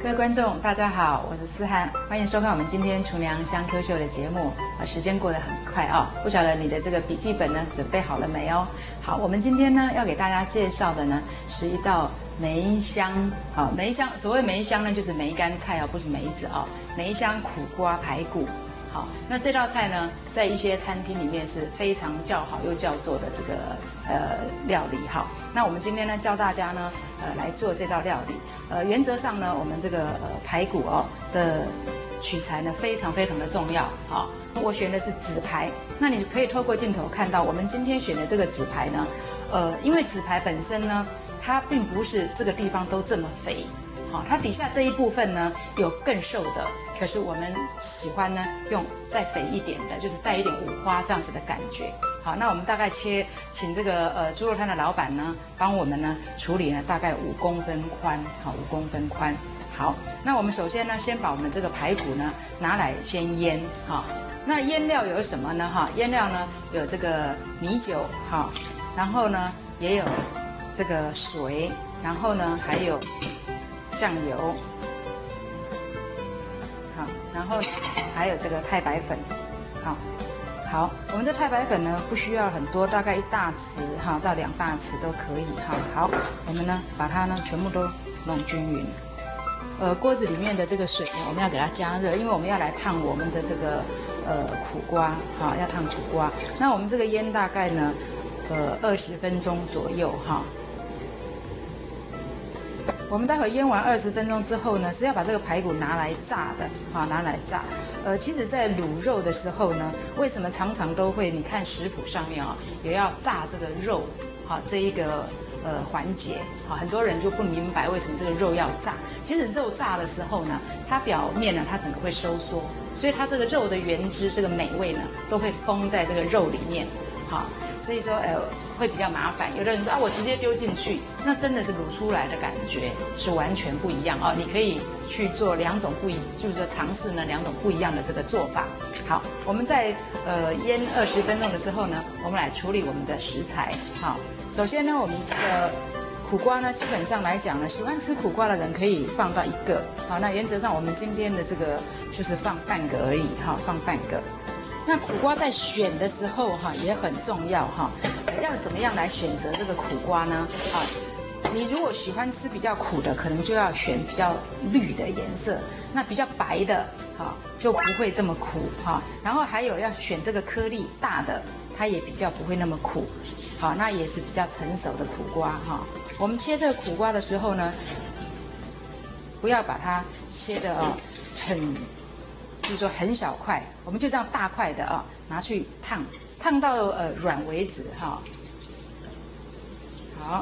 各位观众，大家好，我是思涵，欢迎收看我们今天厨娘香 Q 秀的节目。时间过得很快啊，不晓得你的这个笔记本呢准备好了没哦？好，我们今天呢要给大家介绍的呢是一道梅香。好，梅香，所谓梅香呢就是梅干菜哦，不是梅子哦。梅香苦瓜排骨。好，那这道菜呢，在一些餐厅里面是非常叫好又叫座的这个料理哈。那我们今天呢教大家呢来做这道料理。原则上呢，我们这个排骨哦的取材呢非常的重要。好，我选的是紫排。那你可以透过镜头看到，我们今天选的这个紫排呢，因为紫排本身呢，它并不是这个地方都这么肥。好，它底下这一部分呢有更瘦的，可是我们喜欢呢用再肥一点的，就是带一点五花这样子的感觉。好，那我们大概请这个猪肉摊的老板呢帮我们呢处理呢大概5公分宽，好，5公分宽。好，那我们首先呢先把我们这个排骨呢拿来先腌。好，那腌料有什么呢？哈，腌料呢有这个米酒，好，然后呢也有这个水，然后呢还有酱油，好，然后还有这个太白粉，好，我们这太白粉呢不需要很多，大概1大匙哈到2大匙都可以哈。好，我们呢把它呢全部都弄均匀。锅子里面的这个水呢，我们要给它加热，因为我们要来烫我们的这个苦瓜，哈，要烫苦瓜。那我们这个腌大概呢20分钟左右哈。我们待会腌完20分钟之后呢，是要把这个排骨拿来炸的，好，拿来炸。其实，在卤肉的时候呢，为什么常常都会，你看食谱上面啊，也要炸这个肉，好，这一个环节，好，很多人就不明白为什么这个肉要炸。其实肉炸的时候呢，它表面呢，它整个会收缩，所以它这个肉的原汁，这个美味呢，都会封在这个肉里面。好，所以说会比较麻烦。有的人说啊，我直接丢进去，那真的是卤出来的感觉是完全不一样哦。你可以去做就是说尝试呢2种不一样的这个做法。好，我们在腌20分钟的时候呢，我们来处理我们的食材。好，首先呢，我们这个苦瓜呢，基本上来讲呢，喜欢吃苦瓜的人可以放到1个。好，那原则上我们今天的这个就是放半个而已，哈，放半个。那苦瓜在选的时候哈也很重要哈，要怎么样来选择这个苦瓜呢？啊，你如果喜欢吃比较苦的，可能就要选比较绿的颜色；那比较白的，哈，就不会这么苦哈。然后还有要选这个颗粒大的，它也比较不会那么苦，好，那也是比较成熟的苦瓜哈。我们切这个苦瓜的时候呢，不要把它切的就是说很小块，我们就这样大块的啊，拿去烫到软为止哈。好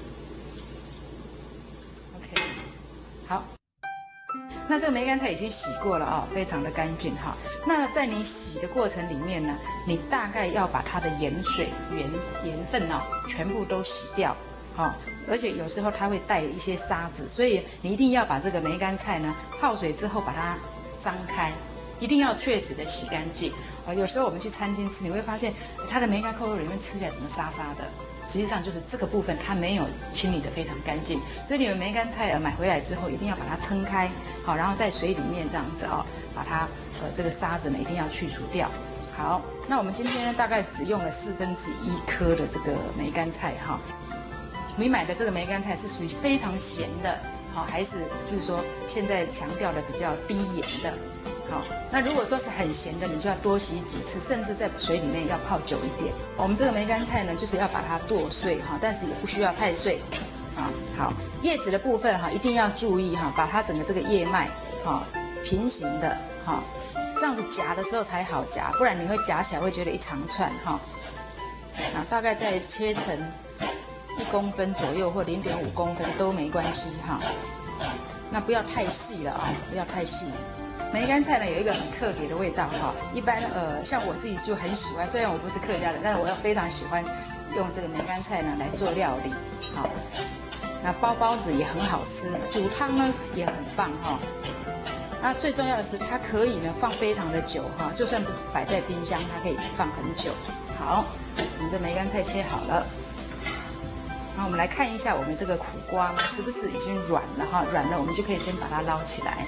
，OK， 好。那这个梅干菜已经洗过了啊，非常的干净哈。那在你洗的过程里面呢，你大概要把它的盐水、盐分哦，全部都洗掉，好。而且有时候它会带一些沙子，所以你一定要把这个梅干菜呢泡水之后把它张开。一定要确实的洗干净啊！有时候我们去餐厅吃，你会发现它的梅干扣肉里面吃起来怎么沙沙的，实际上就是这个部分它没有清理得非常干净。所以你们梅干菜买回来之后，一定要把它撑开，好，然后在水里面这样子啊，把它这个沙子呢一定要去除掉。好，那我们今天呢大概只用了1/4颗的这个梅干菜哈。你买的这个梅干菜是属于非常咸的，好，还是就是说现在强调的比较低盐的？好，那如果说是很咸的，你就要多洗几次，甚至在水里面要泡久一点。我们这个梅干菜呢，就是要把它剁碎哈，但是也不需要太碎。啊，好，叶子的部分哈，一定要注意哈，把它整个这个叶脉哈平行的哈，这样子夹的时候才好夹，不然你会夹起来会觉得一长串哈。啊，大概再切成1公分左右或0.5公分都没关系哈。那不要太细了啊，不要太细。梅干菜呢有一个很特别的味道哈，一般像我自己就很喜欢，虽然我不是客家人，但是我非常喜欢用这个梅干菜呢来做料理，好，那包子也很好吃，煮汤呢也很棒哈。那最重要的是它可以呢放非常的久哈，就算不摆在冰箱，它可以放很久。好，我们这梅干菜切好了， 那我们来看一下我们这个苦瓜呢，是不是已经软了哈？软了，我们就可以先把它捞起来。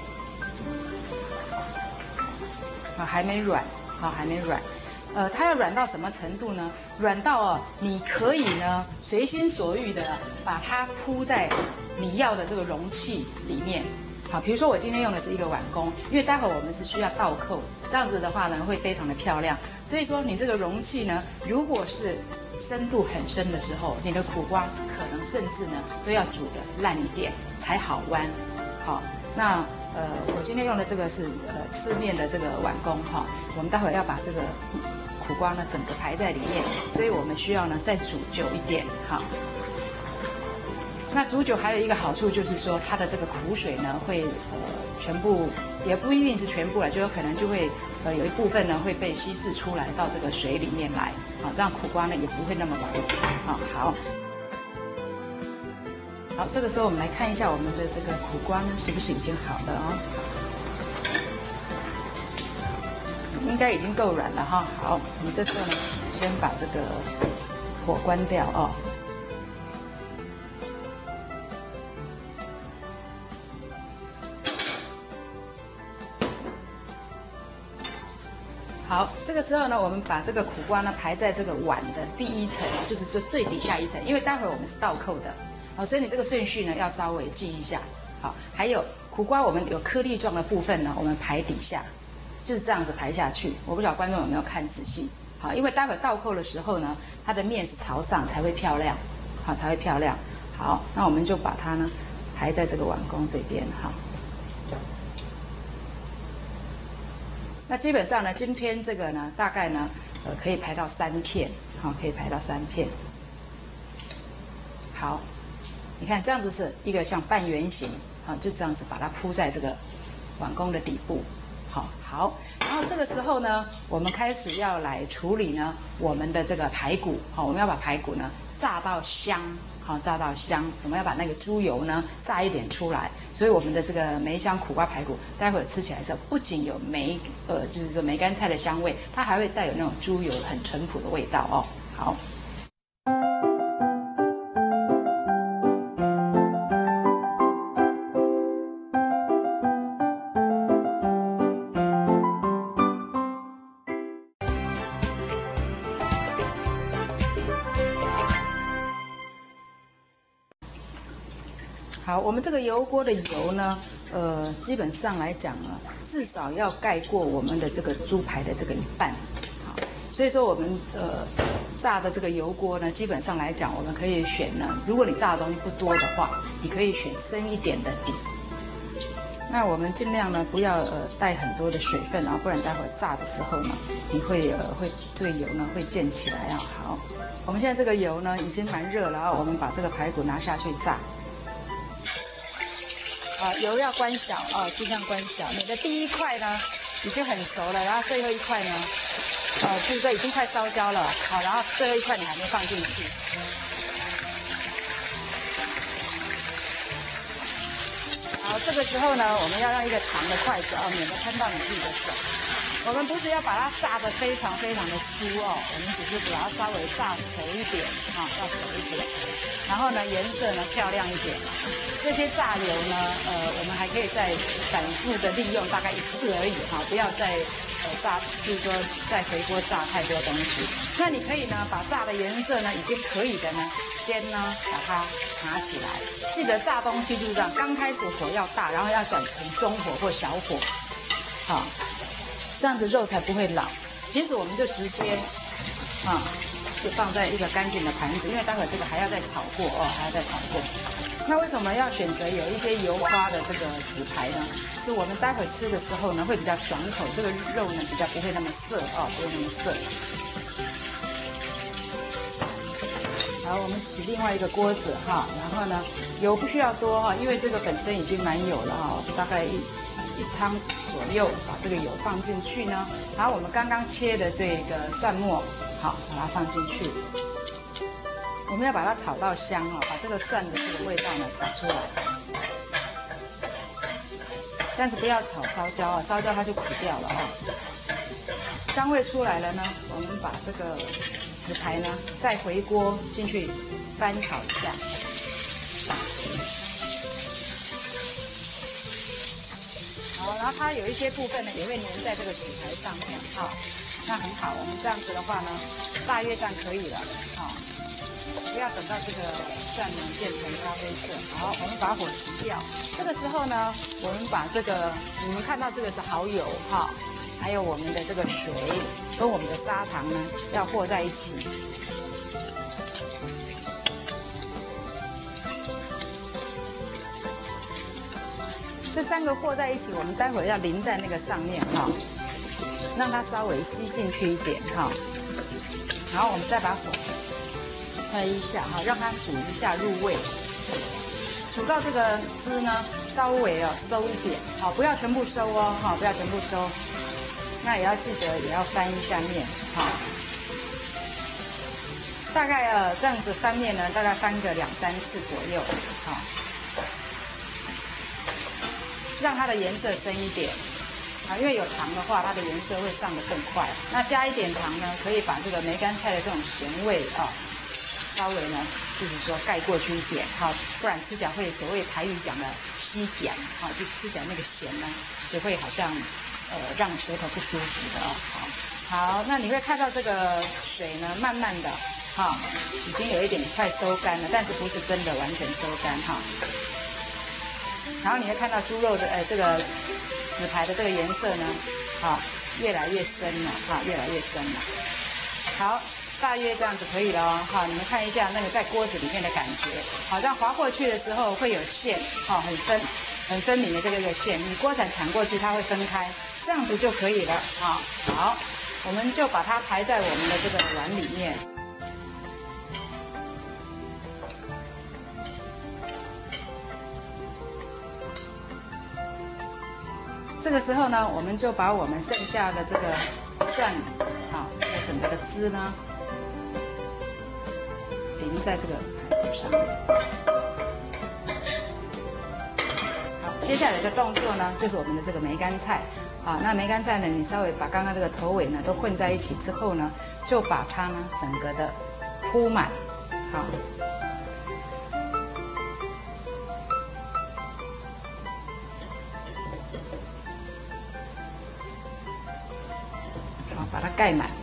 啊，还没软，好，还没软。它要软到什么程度呢？软到你可以呢随心所欲的把它铺在你要的这个容器里面。好，比如说我今天用的是一个碗公，因为待会我们是需要倒扣，这样子的话呢会非常的漂亮。所以说你这个容器呢，如果是深度很深的时候，你的苦瓜是可能甚至呢都要煮的烂一点才好弯。好，那我今天用的这个是吃面的这个碗公哈，我们待会要把这个苦瓜呢整个排在里面，所以我们需要呢再煮久一点哈。那煮酒还有一个好处就是说，它的这个苦水呢会全部，也不一定是全部了，就有可能就会有一部分呢会被稀释出来到这个水里面来，啊，这样苦瓜呢也不会那么苦，啊，好，好，这个时候我们来看一下我们的这个苦瓜呢是不是已经好了哦，应该已经够软了哈，好，我们这时候呢先把这个火关掉哦。好，这个时候呢，我们把这个苦瓜呢排在这个碗的第一层，就是说最底下一层，因为待会我们是倒扣的，好，所以你这个顺序呢要稍微记一下。好，还有苦瓜我们有颗粒状的部分呢，我们排底下，就是这样子排下去。我不晓得观众有没有看仔细。好，因为待会倒扣的时候呢，它的面是朝上才会漂亮，好，才会漂亮。好，那我们就把它呢排在这个碗公这边哈。那基本上呢，今天这个呢，大概呢，可以排到3片，好，可以排到3片。好，你看这样子是一个像半圆形，好，就这样子把它铺在这个碗公的底部，好，然后这个时候呢，我们开始要来处理呢我们的这个排骨，好，我们要把排骨呢炸到香。好，炸到香，我们要把那个猪油呢炸一点出来，所以我们的这个梅香苦瓜排骨，待会儿吃起来的时候，不仅有就是说梅干菜的香味，它还会带有那种猪油很淳朴的味道哦。好。好，我们这个油锅的油呢，基本上来讲呢，至少要盖过我们的这个猪排的这个一半。好，所以说我们炸的这个油锅呢，基本上来讲，我们可以选呢，如果你炸的东西不多的话，你可以选深一点的底。那我们尽量呢不要带很多的水分啊，不然待会炸的时候呢，你会这个油呢会溅起来啊。好，我们现在这个油呢已经蛮热了啊，我们把这个排骨拿下去炸。油要关小啊，尽量关小。你的第一块呢已经很熟了，然后最后一块呢，就是说已经快烧焦了，好，然后最后一块你还没放进去。好，这个时候呢，我们要用一个长的筷子哦，免得喷到你自己的手。我们不是要把它炸得非常非常的酥哦，我们只是把它稍微炸熟一点，炸熟一点。然后呢，颜色呢漂亮一点。这些炸油呢，我们还可以再反复的利用，大概1次而已哈，不要再炸，就是说再回锅炸太多东西。那你可以呢，把炸的颜色呢已经可以的呢，先呢把它拿起来。记得炸东西就是这样，刚开始火要大，然后要转成中火或小火，好，这样子肉才不会老。平时我们就直接就放在一个干净的盘子，因为待会这个还要再炒过哦，还要再炒过。那为什么要选择有一些油花的这个纸排呢？是我们待会吃的时候呢会比较爽口，这个肉呢比较不会那么涩哦，不会那么涩。好，我们起另外一个锅子哈，然后呢油不需要多哈，因为这个本身已经蛮油了哈，大概一汤左右，把这个油放进去呢，然后我们刚刚切的这个蒜末，好，把它放进去。我们要把它炒到香哦，把这个蒜的这个味道呢炒出来。但是不要炒烧焦啊，烧焦它就苦掉了哦。香味出来了呢，我们把这个纸排呢，再回锅进去翻炒一下。好，然后它有一些部分呢也会粘在这个纸排上面，好，那很好。我们这样子的话呢，大约这样可以了，好，不要等到这个蒜呢变成咖啡色。好，我们把火熄掉。这个时候呢，我们把这个你们看到这个是蚝油哈，还有我们的这个水跟我们的砂糖呢要和在一起。这3个和在一起，我们待会要淋在那个上面哈，让它稍微吸进去一点哈。然后我们再把火开一下哈，让它煮一下入味。煮到这个汁呢稍微收一点，好，不要全部收哦，哈，不要全部收。那也要记得也要翻一下面，好。大概这样子翻面呢，大概翻个2、3次左右，好。让它的颜色深一点，啊，因为有糖的话，它的颜色会上得更快。那加一点糖呢，可以把这个梅干菜的这种咸味啊，稍微呢，就是说盖过去一点，哈，不然吃起来会所谓台语讲的吸扁，哈，就吃起来那个咸呢是会好像让舌头不舒服的哦。好，那你会看到这个水呢，慢慢的哈，已经有一点快收干了，但是不是真的完全收干哈。然后你会看到猪肉的这个纸排的这个颜色呢，啊，越来越深了，啊，越来越深了。好，大约这样子可以了哦，好，你们看一下那个在锅子里面的感觉，好，这样划过去的时候会有线，好，很分明的这个线，你锅铲铲过去它会分开，这样子就可以了，啊，好，我们就把它排在我们的这个碗里面。这个时候呢，我们就把我们剩下的这个蒜，啊，这个整个的汁呢，淋在这个排骨上面。好，接下来的动作呢，就是我们的这个梅干菜，啊，那梅干菜呢，你稍微把刚刚这个头尾呢都混在一起之后呢，就把它呢整个的铺满，好。把它盖满，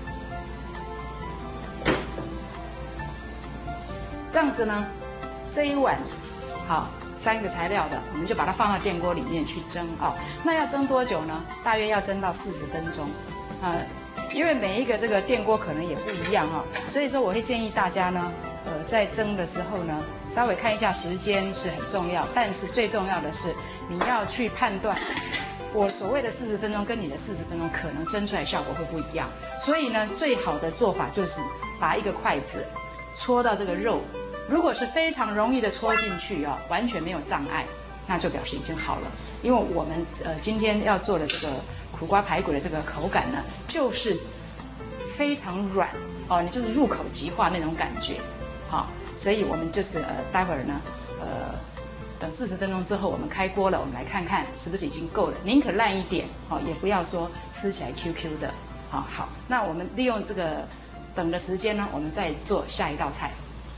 这样子呢，这一碗好3个材料的，我们就把它放到电锅里面去蒸啊。那要蒸多久呢？大约要蒸到40分钟啊，因为每一个这个电锅可能也不一样哈，所以说我会建议大家呢，在蒸的时候呢，稍微看一下时间是很重要，但是最重要的是你要去判断。我所谓的40分钟跟你的40分钟可能蒸出来效果会不一样，所以呢，最好的做法就是把一个筷子戳到这个肉，如果是非常容易的戳进去哦，完全没有障碍，那就表示已经好了。因为我们今天要做的这个苦瓜排骨的这个口感呢，就是非常软哦，你就是入口即化那种感觉，好，所以我们就是待会儿呢，等40分钟之后，我们开锅了，我们来看看是不是已经够了。宁可烂一点，哦，也不要说吃起来 QQ 的。好，那我们利用这个等的时间呢，我们再做下一道菜。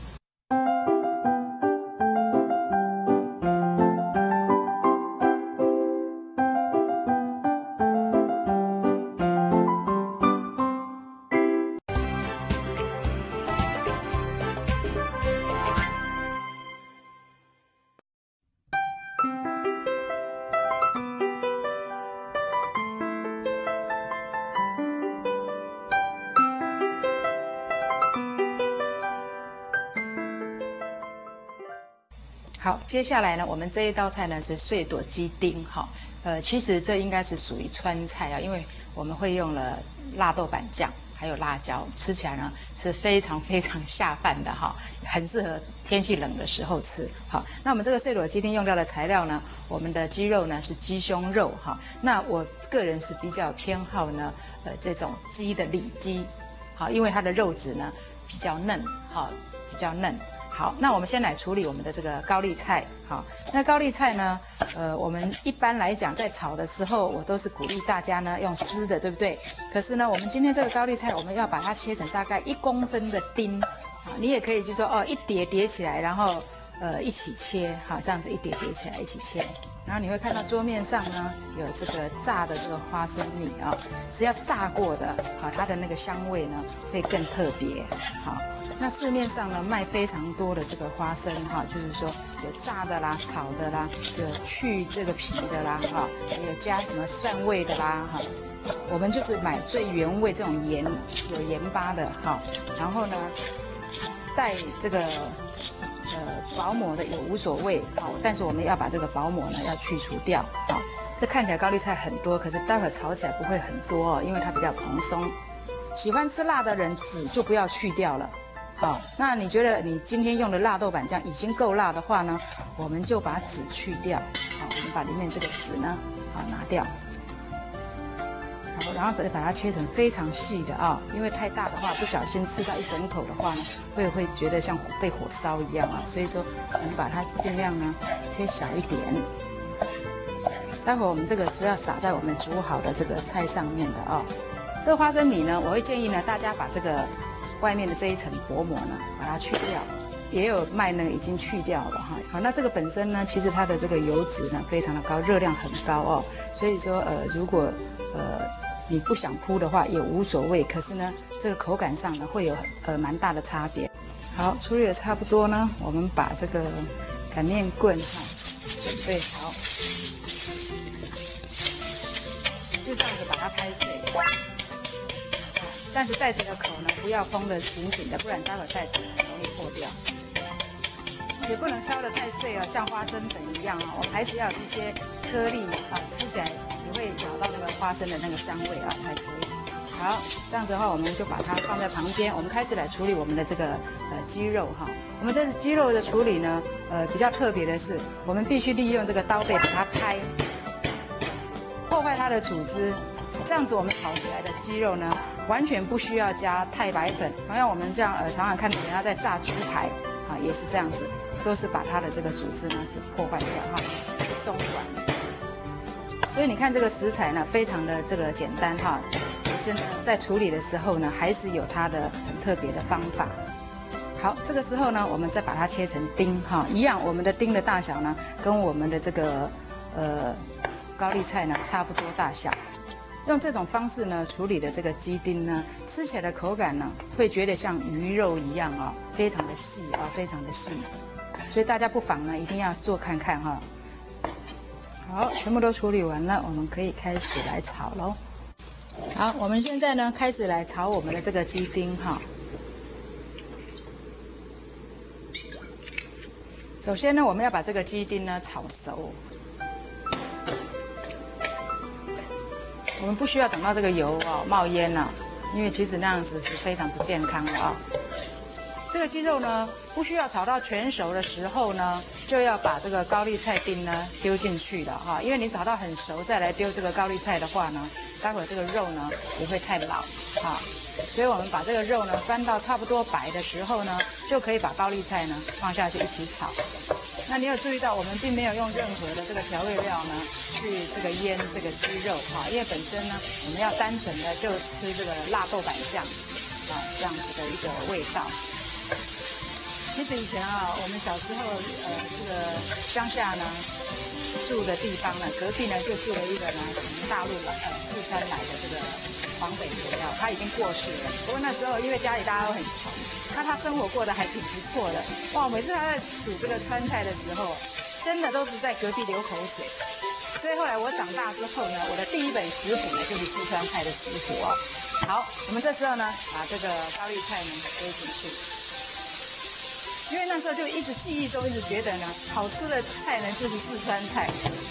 好，接下来呢，我们这一道菜呢是碎朵鸡丁哈，其实这应该是属于川菜啊，因为我们会用了辣豆瓣酱，还有辣椒，吃起来呢是非常非常下饭的哈，很适合天气冷的时候吃。好，那我们这个碎朵鸡丁用到的材料呢，我们的鸡肉呢是鸡胸肉哈，那我个人是比较偏好呢，这种鸡的里脊，好，因为它的肉质呢比较嫩，好，比较嫩。 好，那我们先来处理我们的这个高丽菜。好，那高丽菜呢，我们一般来讲在炒的时候，我都是鼓励大家呢用丝的，对不对？可是呢，我们今天这个高丽菜，我们要把它切成大概1公分的丁。好，你也可以就说哦，一叠叠起来，然后一起切。好，这样子一叠叠起来一起切。然后你会看到桌面上呢有这个炸的这个花生米啊，是要炸过的。好，它的那个香味呢会更特别。好。那市面上呢卖非常多的这个花生哈，就是说有炸的啦、炒的啦，有去这个皮的啦哈，有加什么蒜味的啦哈。我们就是买最原味这种盐有盐巴的哈，然后呢带这个薄膜的也无所谓好，但是我们要把这个薄膜呢要去除掉好。这看起来高丽菜很多，可是待会炒起来不会很多哦，因为它比较蓬松。喜欢吃辣的人籽就不要去掉了。好，那你觉得你今天用的辣豆瓣酱已经够辣的话呢，我们就把籽去掉。好，我们把里面这个籽呢，好拿掉。好，然后再把它切成非常细的啊，因为太大的话，不小心吃到一整口的话呢，会觉得像被火烧一样啊。所以说，我们把它尽量呢切小一点。待会儿我们这个是要撒在我们煮好的这个菜上面的啊。这个花生米呢，我会建议呢，大家把这个外面的这一层薄膜呢，把它去掉，也有卖那个已经去掉了哈。好，那这个本身呢，其实它的这个油脂呢非常的高，热量很高哦。所以说如果你不想铺的话也无所谓，可是呢，这个口感上呢会有蛮大的差别。好，处理的差不多呢，我们把这个擀面棍哈准备好，就这样子把它拍碎。但是袋子的口呢，不要封得紧紧的，不然待会袋子很容易破掉。也不能敲得太碎哦，像花生粉一样哦，我们还是要有一些颗粒啊，吃起来也会咬到那个花生的那个香味啊才可以。好，这样子的话，我们就把它放在旁边。我们开始来处理我们的这个鸡肉哈。我们这鸡肉的处理呢，比较特别的是，我们必须利用这个刀背把它拍，破坏它的组织。这样子我们炒起来的鸡肉呢，完全不需要加太白粉。同样，我们这样常常看到人家在炸猪排啊，也是这样子，都是把它的这个组织呢是破坏掉哈，松软。所以你看这个食材呢，非常的这个简单哈，可是呢在处理的时候呢，还是有它的很特别的方法。好，这个时候呢，我们再把它切成丁哈，一样，我们的丁的大小呢，跟我们的这个高丽菜呢差不多大小。用这种方式呢处理的这个鸡丁呢，吃起来的口感呢，会觉得像鱼肉一样啊，非常的细啊，非常的细。所以大家不妨呢一定要做看看哈。好，全部都处理完了，我们可以开始来炒喽。好，我们现在呢开始来炒我们的这个鸡丁哈。首先呢，我们要把这个鸡丁呢炒熟。我们不需要等到这个油冒烟了，因为其实那样子是非常不健康的啊。这个鸡肉呢，不需要炒到全熟的时候呢，就要把这个高丽菜丁呢丢进去了哈。因为你炒到很熟再来丢这个高丽菜的话呢，待会这个肉呢也会太老哈。所以我们把这个肉呢翻到差不多白的时候呢，就可以把高丽菜呢放下去一起炒。那你有注意到，我们并没有用任何的这个调味料呢去这个腌这个鸡肉哈，因为本身呢我们要单纯的就吃这个辣豆瓣酱啊这样子的一个味道。其实以前啊，我们小时候这个乡下呢住的地方呢，隔壁呢就住了一个呢从大陆四川来的这个黄北人啊，他已经过世了。不过那时候因为家里大家都很穷，那他生活过得还挺不错的。哇，每次他在煮这个川菜的时候，真的都是在隔壁流口水。所以后来我长大之后呢，我的第一本食谱呢就是四川菜的食谱哦。好，我们这时候呢把这个高丽菜呢丢进去。因为那时候就一直记忆中一直觉得呢，好吃的菜呢就是四川菜。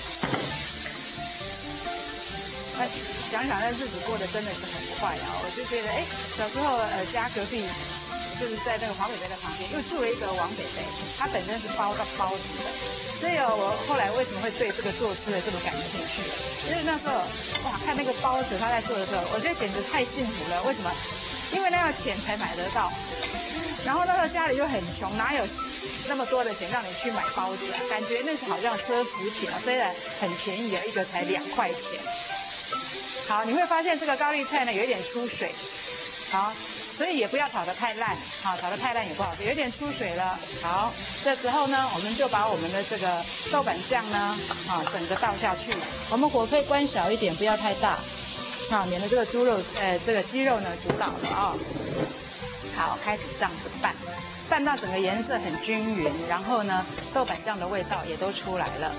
那想想那日子过得真的是很快啊！我就觉得，小时候家隔壁就是在那个黄北北的旁边，又住了一个王北北，他本身是包子的，所以我后来为什么会对这个做吃的这么感兴趣？因为那时候哇，看那个包子他在做的时候，我觉得简直太幸福了。为什么？因为那个钱才买得到。 然后那时候家里又很穷，哪有那么多的钱让你去买包子啊？感觉那是好像奢侈品啊，虽然很便宜啊，一个才2块钱。好，你会发现这个高丽菜呢有一点出水，好，所以也不要炒得太烂，好，炒得太烂也不好吃，有点出水了。好，这时候呢，我们就把我们的这个豆瓣酱呢，整个倒下去。我们火可以关小一点，不要太大，好，免得这个这个鸡肉呢煮老了啊。好，开始这样子拌，拌到整个颜色很均匀，然后呢，豆瓣酱的味道也都出来了。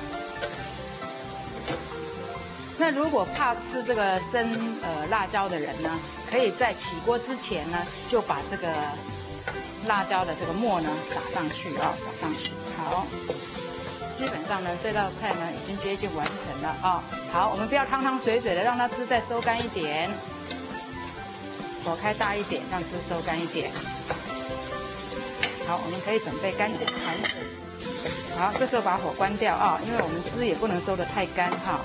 那如果怕吃这个生辣椒的人呢，可以在起锅之前呢，就把这个辣椒的这个末呢撒上去啊，撒上去。好，基本上呢这道菜呢已经接近完成了啊。好，我们不要汤汤水水的，让它汁再收干一点，火开大一点，让汁收干一点。好，我们可以准备干净的盘子。好，这时候把火关掉啊，因为我们汁也不能收得太干哈。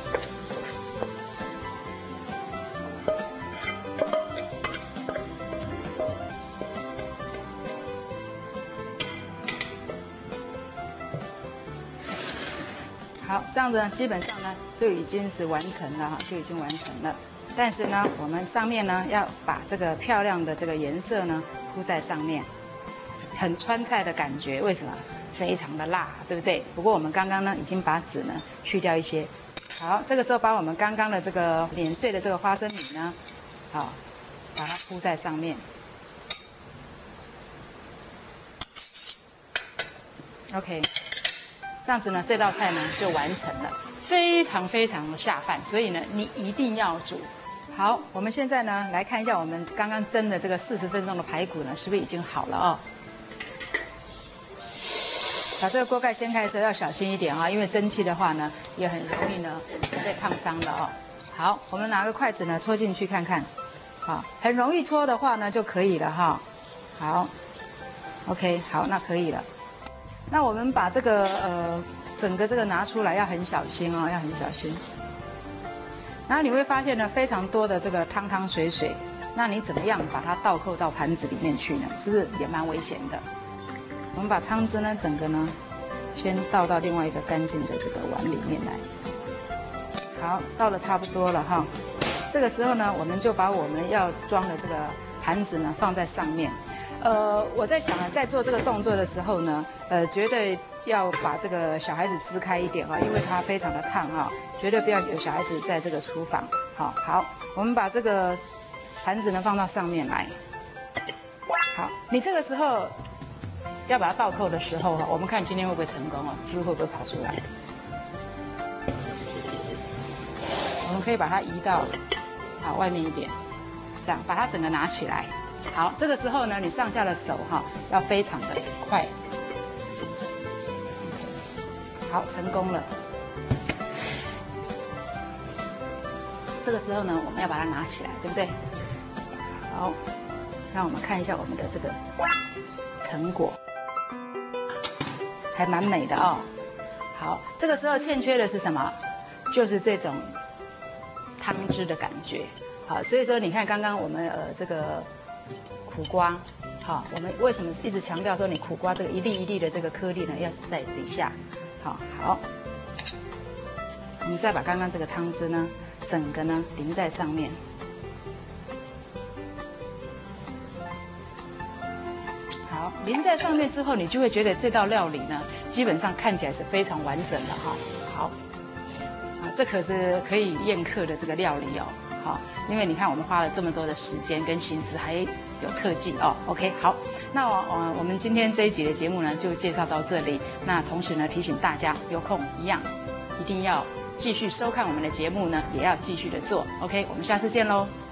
好，这样子呢，基本上呢就已经是完成了哈，就已经完成了。但是呢，我们上面呢要把这个漂亮的这个颜色呢铺在上面，很川菜的感觉。为什么？非常的辣，对不对？不过我们刚刚呢已经把籽呢去掉一些。好，这个时候把我们刚刚的这个碾碎的这个花生米呢，好，把它铺在上面。OK。这样子呢，这道菜呢就完成了，非常非常的下饭，所以呢，你一定要煮。好，我们现在呢来看一下我们刚刚蒸的这个40分钟的排骨呢，是不是已经好了哦？把这个锅盖掀开的时候要小心一点啊，因为蒸汽的话呢，也很容易呢被烫伤了哦。好，我们拿个筷子呢戳进去看看，好，很容易戳的话呢就可以了哈。好 ，OK， 好，那可以了。那我们把这个整个这个拿出来要很小心哦，要很小心。然后你会发现呢，非常多的这个汤汤水水，那你怎么样把它倒扣到盘子里面去呢？是不是也蛮危险的？我们把汤汁呢，整个呢，先倒到另外一个干净的这个碗里面来。好，倒了差不多了哈。这个时候呢，我们就把我们要装的这个盘子呢放在上面。我在想啊，在做这个动作的时候呢，绝对要把这个小孩子支开一点啊，因为它非常的烫啊，绝对不要有小孩子在这个厨房。好，我们把这个盘子呢放到上面来。好，你这个时候要把它倒扣的时候哈，我们看今天会不会成功哦，汁会不会跑出来？我们可以把它移到外面一点，这样把它整个拿起来。好，这个时候呢，你上下的手哈要非常的快。好，成功了。这个时候呢，我们要把它拿起来，对不对？好，让我们看一下我们的这个成果，还蛮美的哦。好，这个时候欠缺的是什么？就是这种汤汁的感觉。好，所以说你看刚刚我们这个苦瓜，好，我们为什么一直强调说你苦瓜这个一粒一粒的这个颗粒呢，要是在底下，好，我们再把刚刚这个汤汁呢，整个呢淋在上面。好，淋在上面之后，你就会觉得这道料理呢，基本上看起来是非常完整的哈。好，这可是可以宴客的这个料理哦。好，因为你看我们花了这么多的时间跟心思，还有特技哦。OK， 好，那我们今天这一集的节目呢，就介绍到这里。那同时呢，提醒大家有空一样，一定要继续收看我们的节目呢，也要继续的做。OK， 我们下次见喽。